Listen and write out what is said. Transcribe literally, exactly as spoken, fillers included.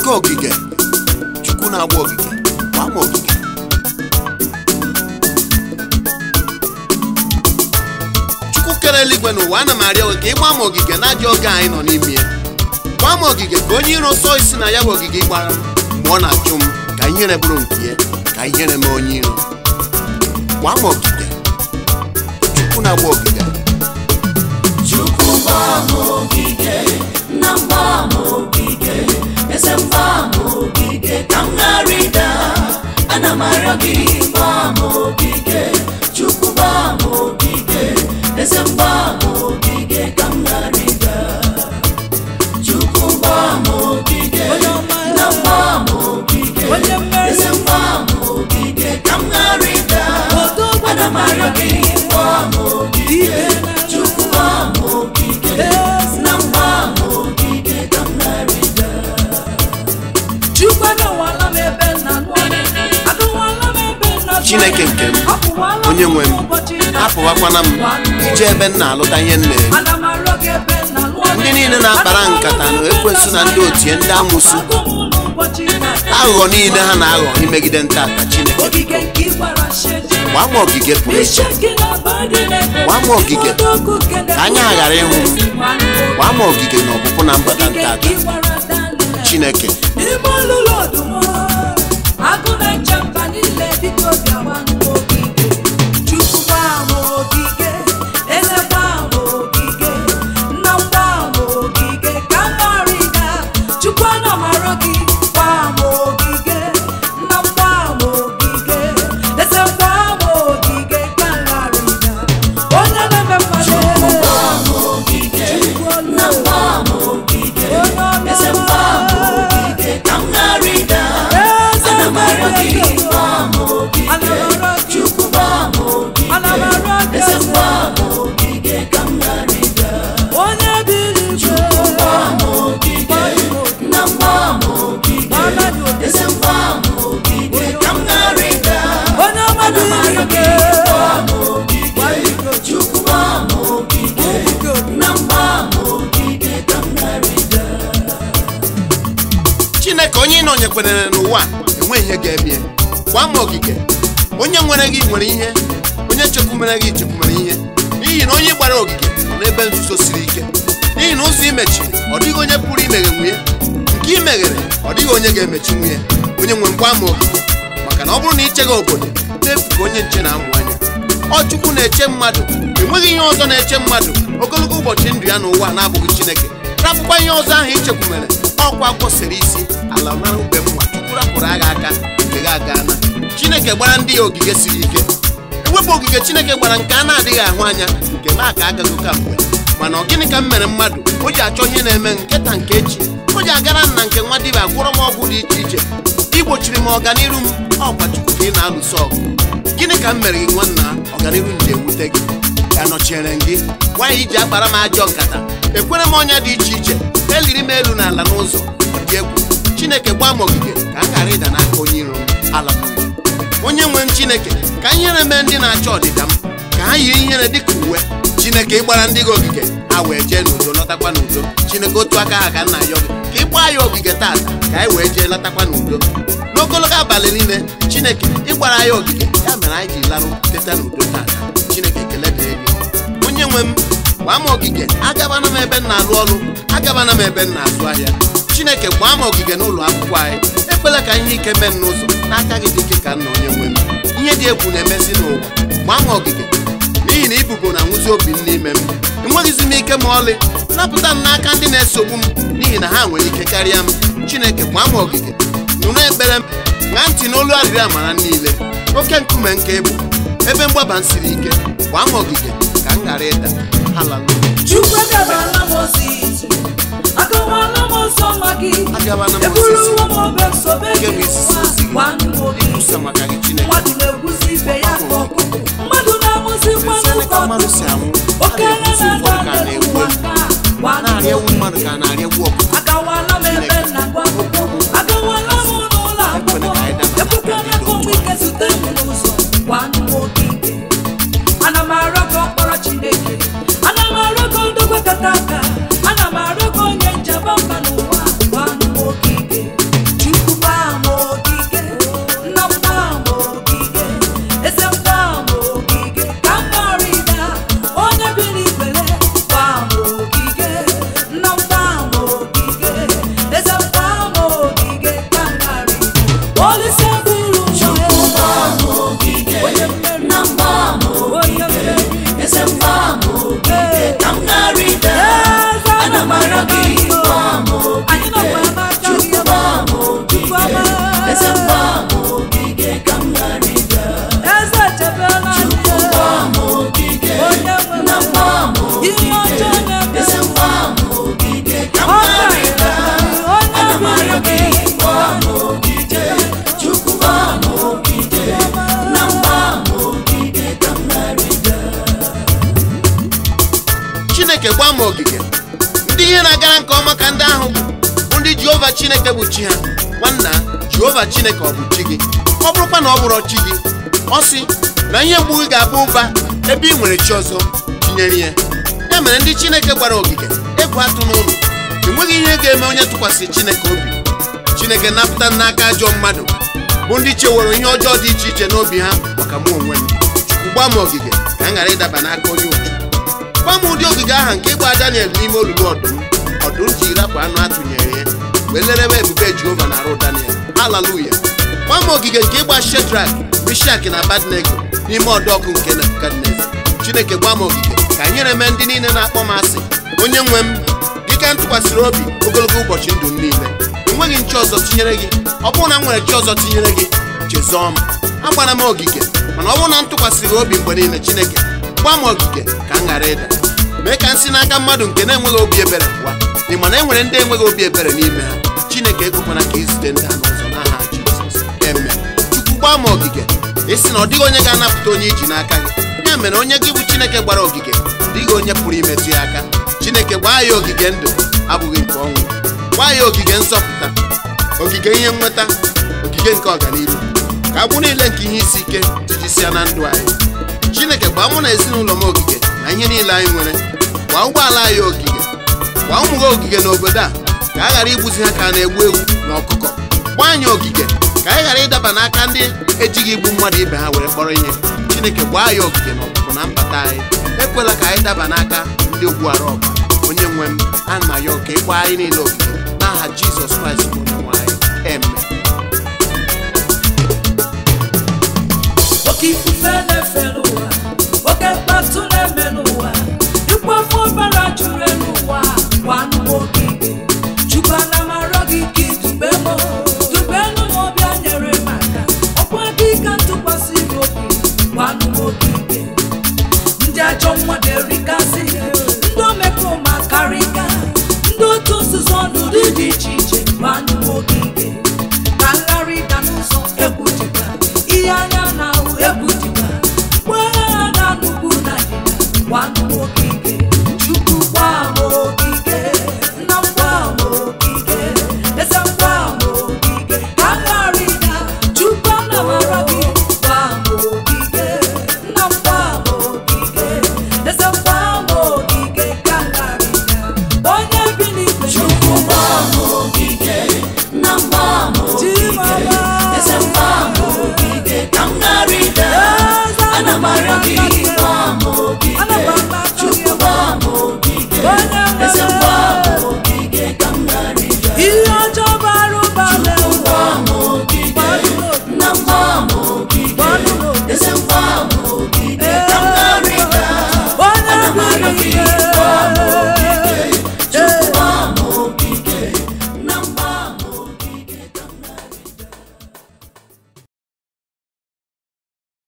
Chineke ogige, Chukwu na-agba ogige, gbaa m ogige. Chukwu kere eluigwe n'ụwa, ana m arịọ gị ka ịgba m ogige na ajọ oge anyị nọ n'ime ya. Gbaa m ogige ka onye iro sọ isi na ya bụ ogige gbara mgbe ọ na-achụ m, ka ihere bụrụ nke ya, ka ihere mee onye iro. Gbaa m ogige, Chukwu na-agba ogige. Chukwu gbaa m ogige, nna m gbaa m ogige, eze m gbaa m ogige, ka m ghara ịda. Ana m arịọ gị gbaa m ogige, Chukwu gbaa m ogige, eze m gbaa m ogige, ka m ghara ịda. Chukwu gbaa m ogige, nna m gbaa m ogige, eze m gbaa m ogige, ka m ghara ịda. Ana m arịọ gị gbaa m ogige, Chukwu gbaa m ogige, nna m gbaa m ogige, ka m ghara ịda. Chukwu agawala m ebe nna m, agawala m ebe nna m. Chineke nke m, onye nwe m, apụwakwana m ije ebe nna alụta ihe nne. Ndị niile na-akpara nkata na ekwensu na ndị otie ndị amụsụ, aghụghọ niile ha na-aghọ imegide ntata Chineke, gbaa m ogige pụrụ iche. Gbaa m ogige ka anya ghara ịhụ m. Gbaa m ogige na ọpụpụ na mbata ntata Chineke. Chineke onye nọnyekwenere n'ụwa enwe ihe ga-eme. Gbaa m ogige, onye nwere gị nwere ihe, onye chekwumere gị chekwumere ihe, n'ihi na onye gbara ogige nọ n'ebe nzuzo siri ike. N'ihi na ụzọ imechiri ọ dịghị onye pụrụ imeghe nwunye, nke i meghere ọ dịghị onye ga-emechi nwunye. Onye nwe m, gbaa m ogige, maka na ọ bụrụ na icheghị obodo n'efu ka onye nche na-amụ anya. Ọ Chukwu na-eche mmadụ, enweghị ihe ọzọ na-eche mmadụ ogologo ụbọchị ndụ ya n'ụwa na-abụghị Chineke. Rapụkwa ihe ọzọ ahụ ichekwumere, ọkwa kwụsịrị isi ala mara ube mma. Chukwu rapụrụ agha aka nke gị aga na Chineke gbara ndị ogige siri ike. Ewepụ ogige Chineke gbara nke a na-adịghị ahụ anya, nke m aka agago ka mgbe. Mana ọ gịnị ka m mere mmadụ o ji achọ ihe na-eme nketa nke echi? O ji agara m na nke nwa dibịa gwọrọ m ọgwụ dị iche iche, igbochiri m ọganiru m. Ọkwa Chukwu ka ị na-alụso ọgụ. Gịnị ka m mere gị nwanna? Ọganiru m ji ewute gị, ka nọchiere gị nwaanyị iji akpara m ajọ nkata. Ekwere m ọnya dị iche iche, eliri m elu n'ala n'ụzọ, ọ dị egwu. Chineke gbaa m ogige ka m ghara ịda n'aka onye iro m. Ala m onye nwe m, Chineke ka ihere mee ndị na-achọ ọdịda m, ka ha yiri ihere dịka uwe. Chineke ịgbara ndị gị ogige, ha wee jee n'udo lọtakwa n'udo. Chineke otu aka ha ka nna ya gị ka ị gbaa ya ogige tata, ka anyị wee jee lọtakwa n'udo n'ogologo abalị niile. Chineke ịgbara ya ogige, ya mere anyị ji larụ teta n'udo tata. Chineke ekele dịrị gị. Onye nwe m, gbaa m ogige, agabana m ebe m na-alụ ọrụ, agabana m ebe m na-azụ ahịa. Chineke gbaa m ogige n'ụlọ akwụkwọ anyị. Ekwela ka ihe ike mee n'ụzọ, n'aka gị dị ike ka nna onye nwe m. Ihe dị egwu na-emezi n'ụwa. Gbaa m ogige, n'ihi na ibubo na-anwụzi obi m n'ime m. Enweghịzi m ike ma ọlị. Napụta m n'aka ndị na-esogbu m, n'ihi na ha nwere ike karịa m. Chineke gbaa m ogige, nụrụ ekpere m, ṅaa ntị n'olu arịrịọ amara niile. Oke nkume nke ịbụ ebe mgbaba m siri ike, gbaa m ogige ka m ghara ịda. Hallelujah. Chukwu agawala m osisi, agawala m ọsọ nwa gị, eburuwo m obe sobe gị. Mmadụ na-egwuzi ibe ya ka ọkụkụ, mmadụ na-amụzi mmadụ ka ọkụkụ, okenye na-aga na-egwu aka. Agawala m ebe nna gwa akwụkwọ, agawala m n'ụlọ akwụkwọ, ekwukwana ka ụmụ ike zute m n'ụzọ. Gwa m ogige, ana m arịọ ka ọkpọrọ Chineke, ana m arịọ ka ndogwe kata aka, ana m arịọ ka onye njaba mba n'ụwa. Gwa m ogige, ngharịda ana m arịọ gị gwa m ogige Chukwu gwa m ogige eze gwa m ogige ka m ngharịda Chukwu gwa m ogige na gwa m ogige eze gwa m ogige ka m ngharịda ana m arịọ gị gwa m ogige Chukwu gwa m ogige na gwa m ogige ka m ngharịda Chineke gwa m ogige ndị ihe na-agara nke ọma ka ndị ahụ bụ ndị Jehova Chineke bụ chi ha. Nwanna Jehova Chineke ọ bụ chi gị? Ọ bụrụkwa na ọ bụrụ chi gị, ọ sị na ihe mgbu gị ga-abụ ụba ebe ị nwere chi ọzọ tinyere ya. Ya mere ndị Chineke gbara ogige egwu atụ n'ụlọ. Enweghị ihe ga-eme onye tụkwasị Chineke obi. Chineke napụta n'aka ajọ mmadụ bụ ndị chewere ihe ọjọọ dị iche iche n'obi ha maka mụ onwe m. Chukwu gwa m ogige ka m ghara ịdaba n'aka onye ụjụ. Gwa m ụdị ogige aha nke ịgba Daniel n'ime olulu ọdụm ọdụm ji rapụ anụ atụnyere ya wee lerebe ebube Jehova na-arụ Daniel. Haleluya. Gwa m ogige nke ịgba Shedrak, Mishak na Abednego n'ime ọdụ ọkụ nke Nebukadneza. Chineke gwa m ogige ka nyere m ndị niile na-akpọ m asị onye nwe m dịka m tụkwasịrị obi ogologo ụbọchị ndụ m niile. Enweghị nchi ọzọ tinyere gị. Ọ bụrụ na m nwere chi ọzọ tinyere gị, chezọọ m. Agbara m ogige, mana ọ bụrụ na m tụkwasịrị obi mgbe niile, Chineke gwa m ogige ka m ghara ịda. Mee ka m si n'aka mmadụ nke na-enweghị obi ebere pụọ. Ị ma na e nwere ndị enweghị obi ebere n'ime ha. Chineke ekwekwana ka izute ndị ha n'ụzọ n'aha Jizọs. Amen. Chukwu gwa m ogige isi na ọ dịghị onye ga-anapụta onye iji n'aka gị. Ya mere onye gị bụ Chineke gbara ogige, dịghị onye pụrụ imetụ ya aka. Chineke gbaa ya ogige ndụ abụghị nke ọnwụ. Gbaa ya ogige nsọpụta, ogige ihe nnweta, ogige nke ọganihu, ka agbụ niile nke ihe isi ike tijisịa na ndụ anyị. Chineke gbaa mụ na ezinụlọ m ogige na ihe niile anyị nwere. Gbaa ụgbọala anyị ogige, gbaa ụmụ gị ogige n'obodo a ka a ghara igbuzi ha ka a na-egbu ewu na ọkụkọ. Gbaa anyị ogige ka anyị ghara ịdaba n'aka ndị ejighị igbu mmadụ ibe ha were kpọrọ ihe. Chineke gbaa anyị ogige na ọpụpụ na mbata anyị. Ekwela ka anyị daba n'aka ndị ogbuara ọba. Onye nwe m, ana m ayọ ka ị gbaa anyị niile ogige n'aha Jizọs Kraịst bụ onye nwe anyị. Amen. Oke ifufe na-efe n'ụwa, oke mkpatụ na-eme n'ụwa, ịkwafu ọbara juru n'ụwa, gwanụ m ogige. Chukwu ana m arịọ gị ka idube m, dube nụ m obi anyere m aka. Ọkwa gị ka m tụkwasịrị obi, gwanụ m ogige. Ndị ajọ mmadụ erikasị, ndị omekome akarịka, ndị otu nzuzo n'ụdị dị iche iche, gwanụ m ogige. Ka m ghara ịda n'ụzọ egwu dịba, ihe anya na-ahụ egwu dịba, mgbe ha na-anụbu na dịda, gwanụ m ogige. Chukwu gwa m ogige, nna m gwa m ogige, eze m gwa m ogige, ka m ghara ịda. Chukwu ana m arịọ gị gwa m ogige, nna m gwa m ogige, eze m gwa m ogige, ka m ghara ịda. Onye bi n'igwe Chukwu gwa m ogige na gwa m ogige eze m gwa m ogige ka m ghara ịda. Ana m arịọ gị gwa m ogige Chukwu gwa m ogige eze m gwa m ogige ka m ghara ịda.